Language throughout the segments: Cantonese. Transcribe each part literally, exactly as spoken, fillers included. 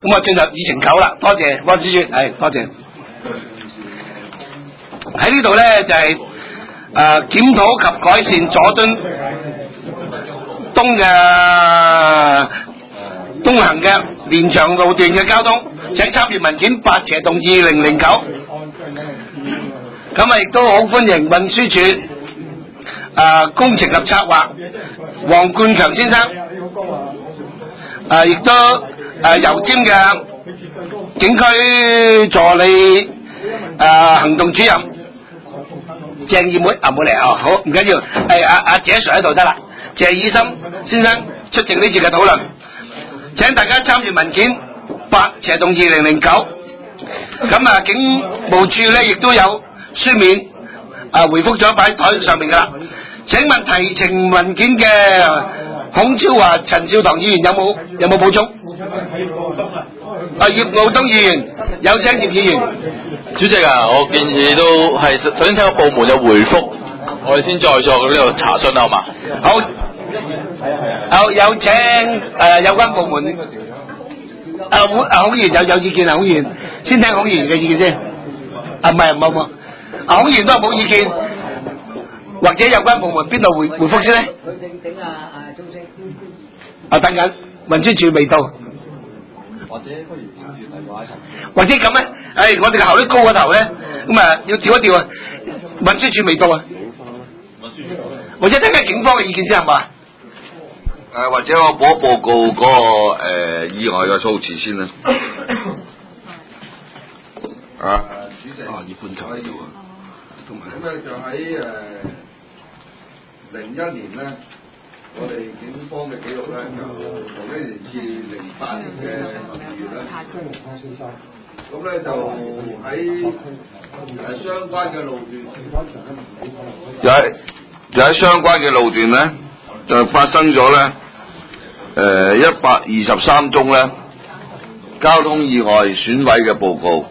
咁啊進入議程九啦，多謝汪主席，係多謝。喺呢度咧就係誒檢討及改善佐敦東嘅東行嘅連翔路段嘅交通，請參閱文件八斜動二零零九。咁啊亦都好歡迎運輸署誒工程及策劃黃冠強先生，誒亦都誒油尖嘅警區助理誒行動主任鄭義妹啊，冇嚟啊，好唔緊要，係阿阿謝 Sir 喺度得啦。謝以森先生出席呢次嘅討論，請大家參閱文件八斜動二零零九。咁啊，警務處咧亦都有書面啊回覆咗擺喺台上面噶啦。請問提呈文件嘅孔超華、陳少棠議員有冇有冇補充？啊，葉傲東議員有請葉議員。 主席啊，我建議都係首先聽個部門有回覆，我哋先再作呢度查詢好嘛？ 好，有有請誒、呃、有關部門。啊，孔啊孔議員有有意見啊，孔議員先聽孔議員嘅意見先。啊，唔係唔係唔係，啊孔議員都係冇意見，或者有關部門邊度回回覆先咧？ 佢整整啊啊中升。 啊，等緊運輸署未到。 或者不如調轉嚟話一齊。 或者咁咧，誒、哎，我哋嘅效率高嗰頭咧，咁啊要調一調啊，運輸署未到啊。或者聽下警方嘅意見先係嘛？ 誒、呃，或者我報一報告嗰、那個、呃、意外嘅數字先啦。啊，主席，啊，葉冠強喺度啊。同埋咁咧就喺誒零一年咧，我哋警方嘅記錄咧就同一年至零八年嘅十二月咧，咁咧就喺誒相關嘅路段，就喺就喺相關嘅路段咧，就發生咗咧誒一百二十三宗咧交通意外損毀嘅報告，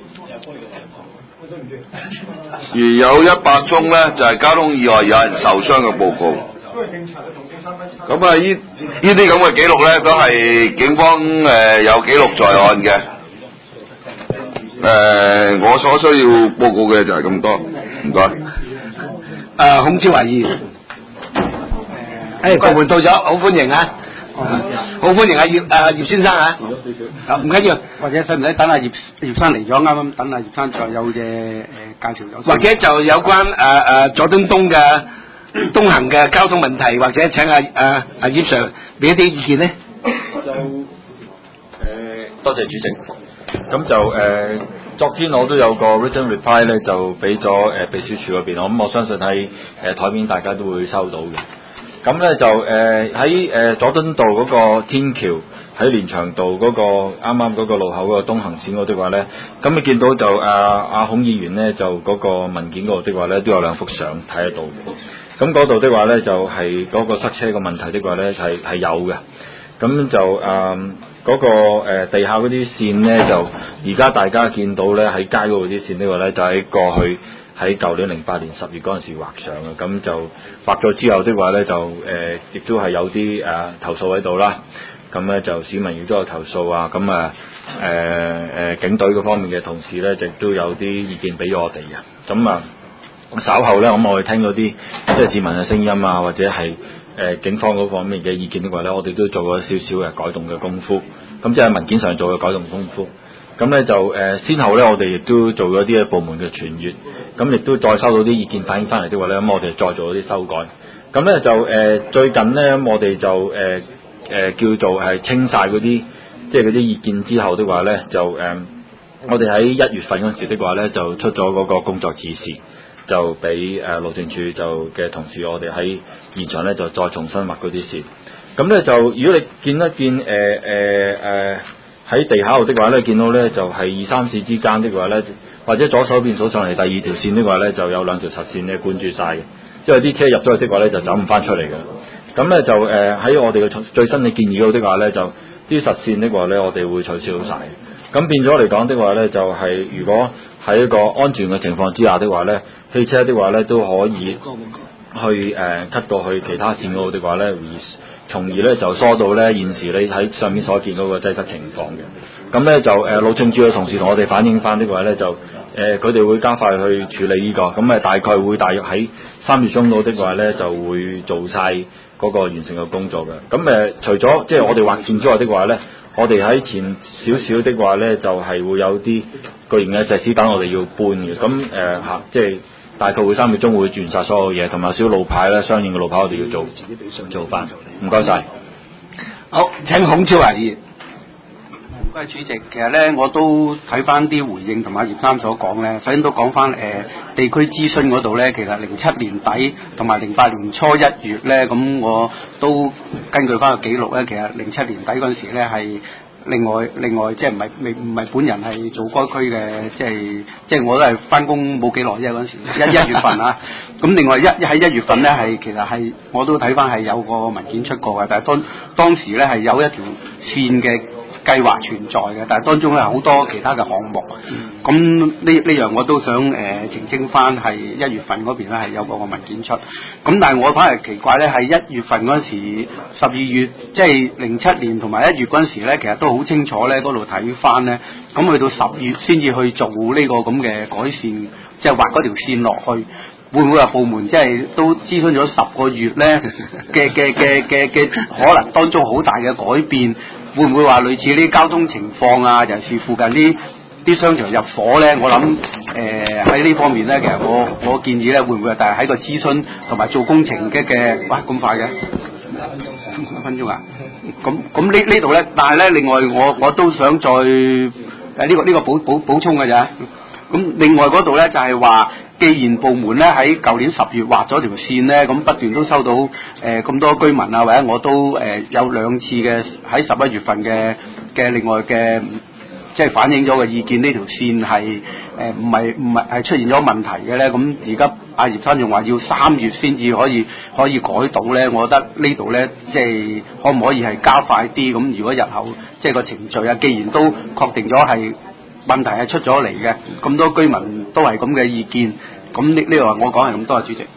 而有一百宗咧就係、是、交通意外有人受傷嘅報告。咁啊，呢呢啲咁嘅記錄咧，都係警方誒、呃、有記錄在案嘅。誒、呃，我所需要報告嘅就係咁多，唔該。 誒，孔超華議員，誒，部門到咗，好歡迎啊！好歡迎阿葉誒葉先生啊！唔緊要， 或者使唔使等阿葉葉生嚟咗，啱啱等阿葉生再有嘅誒介紹有。 或者就有關誒誒佐敦東嘅東行嘅交通問題，或者請阿阿阿葉 Sir 俾一啲意見咧。 就誒、呃，多謝主席。咁就誒、呃，昨天我都有個 written reply 咧，就俾咗誒秘書處嗰邊，我咁我相信喺誒台面大家都會收到嘅。咁咧就誒喺誒佐敦道嗰個天橋喺連翔道嗰、那個啱啱嗰個路口嗰個東行線嗰啲話咧，咁你見到就阿阿、啊、孔議員咧就嗰個文件嗰度的話咧都有兩幅相睇得到嘅。咁嗰度的話咧就係、是、嗰個塞車嘅問題的話咧係係有嘅。咁就誒嗰、呃那個誒、呃、地下嗰啲線咧就而家大家見到咧喺街嗰度啲線的話咧就喺過去。喺舊年零八年十月嗰陣時畫上嘅，咁就畫咗之後的話咧，就誒亦、呃、都係有啲誒、呃、投訴喺度啦。咁咧就市民亦都有投訴啊。咁啊誒誒警隊嗰方面嘅同事咧，亦都有啲意見俾我哋嘅。咁啊稍後咧，咁我哋聽到啲即係市民嘅聲音啊，或者係誒、呃、警方嗰方面嘅意見的話咧，我哋都做咗少少嘅改動嘅功夫。咁即係文件上做嘅改動功夫。咁咧就誒、呃、先後咧，我哋亦都做咗啲嘅部門嘅傳閱，咁亦都再收到啲意見反映翻嚟的話咧，咁我哋再做咗啲修改。咁咧就誒、呃、最近咧，咁我哋就誒誒、呃呃、叫做係清晒嗰啲即係嗰啲意見之後的話咧，就誒、呃、我哋喺一月份嗰陣時的話咧，就出咗嗰個工作指示，就俾誒路政署就嘅同事，我哋喺現場咧就再重新畫嗰啲線。咁咧就如果你見一見誒誒誒。呃呃喺地下度的話咧，見到咧就係、是、二三線之間的話咧，或者左手邊數上嚟第二條線的話咧，就有兩條實線咧管住晒嘅，因為啲車入咗去的話咧就走唔翻出嚟嘅。咁咧就誒喺、呃、我哋嘅最新嘅建議嗰度的話咧，就啲實線的話咧，我哋會取消晒。咁變咗嚟講的話咧，就係、是、如果喺一個安全嘅情況之下的話咧，汽車的話咧都可以去誒 cut 過去其他線嗰度的話咧，而從而咧就疏導咧現時你喺上面所見嗰個擠塞情況嘅。咁咧就誒、呃、路政署嘅同事同我哋反映翻的話咧就誒佢哋會加快去處理呢、這個，咁誒大概會大約喺三月中到的話咧就會做晒嗰個完成嘅工作嘅。咁誒、呃、除咗即係我哋劃線之外的話咧，我哋喺前少少的話咧就係、是、會有啲巨型嘅石屎等我哋要搬嘅。咁誒嚇即係大概會三月中會轉晒所有嘢，同埋少路牌咧相應嘅路牌我哋要做做翻。唔該晒。 好，請孔超華議員。 唔該主席，其實咧我都睇翻啲回應同埋葉生所講咧，首先都講翻誒地區諮詢嗰度咧，其實零七年底同埋零八年初一月咧，咁我都根據翻個記錄咧，其實零七年底嗰陣時咧係另外另外即係唔係未唔係本人係做該區嘅，即係即係我都係翻工冇幾耐啫嗰陣時，一一月份啊，咁另外一喺一月份咧係其實係我都睇翻係有個文件出過嘅，但係當當時咧係有一條線嘅計劃存在嘅，但係當中咧好多其他嘅項目，咁呢呢樣我都想誒、呃、澄清翻，係一月份嗰邊咧係有個個文件出，咁但係我反而奇怪咧，係一月份嗰時十二月即係零七年同埋一月嗰陣時咧，其實都好清楚咧，嗰度睇翻咧，咁去到十月先至去做呢個咁嘅改善，即係畫嗰條線落去。會唔會話部門即係都諮詢咗十個月咧嘅嘅嘅嘅嘅可能當中好大嘅改變？會唔會話類似呢啲交通情況啊？尤其是附近啲啲商場入伙咧？我諗誒喺呢方面咧，其實我我建議咧，會唔會但係喺個諮詢同埋做工程嘅嘅哇咁快嘅五分鐘啊？咁咁呢呢度咧，但係咧另外我我都想再誒呢、呃這個呢、這個補補補充嘅咋？咁另外嗰度咧就係、是、話。既然部門咧喺舊年十月畫咗條線咧，咁不斷都收到誒咁、呃、多居民啊，或者我都誒、呃、有兩次嘅喺十一月份嘅嘅另外嘅即係反映咗嘅意見，呢條線係誒唔係唔係係出現咗問題嘅咧。咁而家阿葉生仲話要三月先至可以可以改到咧，我覺得呢度咧即係可唔可以係加快啲？咁如果日後即係個程序啊，既然都確定咗係。問題係出咗嚟嘅，咁多居民都係咁嘅意見，咁呢呢個我講係咁多啊，主席。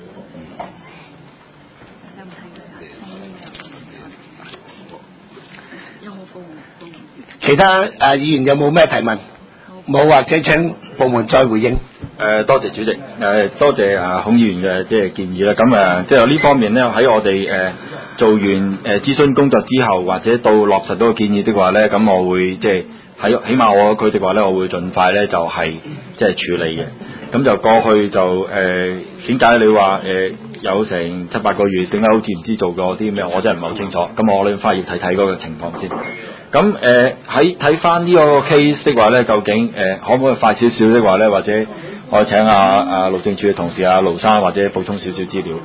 其他誒、呃、議員有冇咩提問？冇或者請部門再回應。 誒、呃、多謝主席，誒、呃、多謝啊孔議員嘅即係建議啦。咁誒、呃、即係呢方面咧，喺我哋誒、呃、做完誒、呃、諮詢工作之後，或者到落實到個建議的話咧，咁我會即係。喺起碼我佢哋話咧，我會盡快咧就係即係處理嘅。咁就過去就誒點解你話誒、呃、有成七八個月，點解好似唔知做過啲咩？我真係唔係好清楚。咁我哋翻去睇睇嗰個情況先。咁誒喺睇翻呢個 case 的話咧，究竟誒、呃、可唔可以快少少的話咧，或者我請阿阿路政署嘅同事阿盧生或者補充少少資料。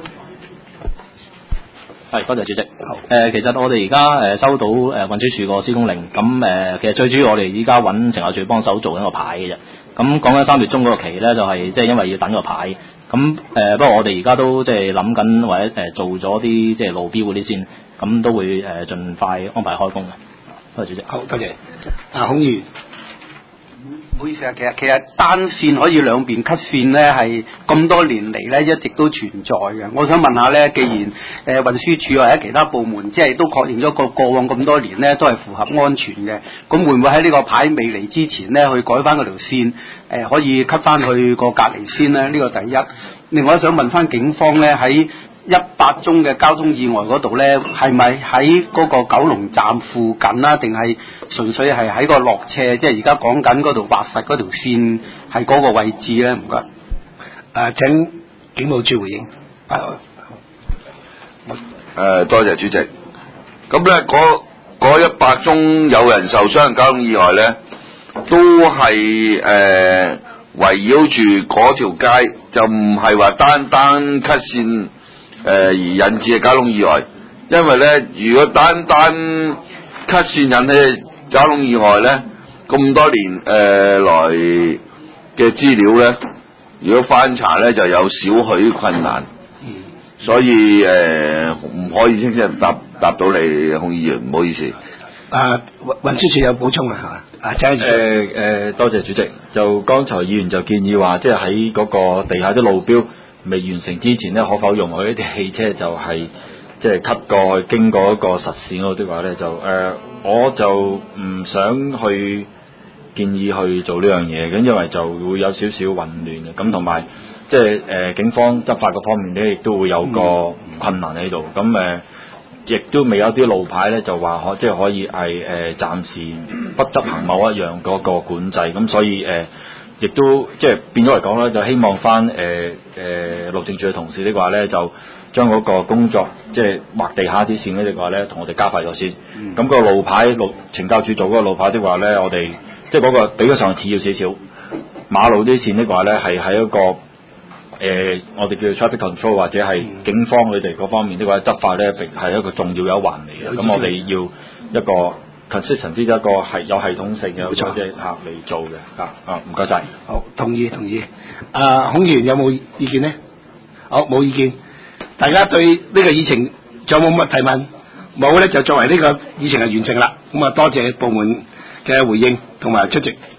係，多謝主席。好，誒、呃，其實我哋而家誒收到誒、呃、運輸署個施工令，咁誒、呃，其實最主要我哋依家揾懲教署幫手做緊個牌嘅啫。咁講緊三月中嗰個期咧，就係即係因為要等個牌。咁誒、呃，不過我哋而家都即係諗緊或者誒、呃、做咗啲即係路標嗰啲先，咁都會誒盡、呃、快安排開工嘅。多謝主席。 好，多謝。啊，孔議員。 唔好意思啊，其實其實單線可以兩邊 cut 線咧，係咁多年嚟咧一直都存在嘅。我想問下咧，既然誒、呃、運輸署或者其他部門即係都確認咗個過往咁多年咧都係符合安全嘅，咁會唔會喺呢個牌未嚟之前咧去改翻嗰條線，誒、呃、可以 cut 翻去個隔離先咧？呢、這個第一。另外想問翻警方咧喺一百宗嘅交通意外嗰度咧，係咪喺嗰個九龍站附近啦，定係純粹係喺個落斜，即係而家講緊嗰度劃實嗰條線係嗰個位置咧？唔該。 誒，請警務處回應。誒、 呃，多謝主席。咁咧，嗰嗰一百宗有人受傷嘅交通意外咧，都係誒圍繞住嗰條街，就唔係話單單 cut 線。誒、呃、而引致嘅交通意外，因為咧，如果單單 cut 線引起嘅交通意外咧，咁多年誒、呃、來嘅資料咧，如果翻查咧就有少許困難，嗯、所以誒唔、呃、可以清晰答答到你，孔議員，唔好意思。 啊，運輸署有補充啊，係嘛？啊，請誒誒，多謝主席。就剛才議員就建議話，即係喺嗰個地下啲路標未完成之前咧，可否容許一啲汽車就係即即係 cut 過去經過一個實線嗰度的話咧，就誒、呃、我就唔想去建議去做呢樣嘢嘅，因為就會有少少混亂嘅，咁同埋即係誒警方執法嗰方面咧，亦都會有個困難喺度，咁誒亦都未有啲路牌咧，就話可即係可以係誒、呃、暫時不執行某一樣嗰個管制，咁所以誒。呃亦都即係變咗嚟講咧，就希望翻誒誒路政署嘅同事的話咧，就將嗰個工作即係劃地下啲線嗰啲話咧，同我哋加快咗先。咁、嗯、個路牌路懲教署做嗰個路牌的話咧，我哋即係嗰個比較上次要少少。馬路啲線的話咧，係喺一個誒、呃、我哋叫做 traffic control 或者係警方佢哋嗰方面的話執法咧，係一個重要嘅一環嚟嘅。咁、嗯、我哋要一個。consistent 啲一個係有系統性嘅冇錯嘅客嚟做嘅啊啊唔該晒。 好，同意同意。啊，孔議員有冇意見呢？好，冇意見。大家對呢個議程仲有冇乜提問？冇咧就作為呢個議程係完成啦。咁啊，多謝部門嘅回應同埋出席。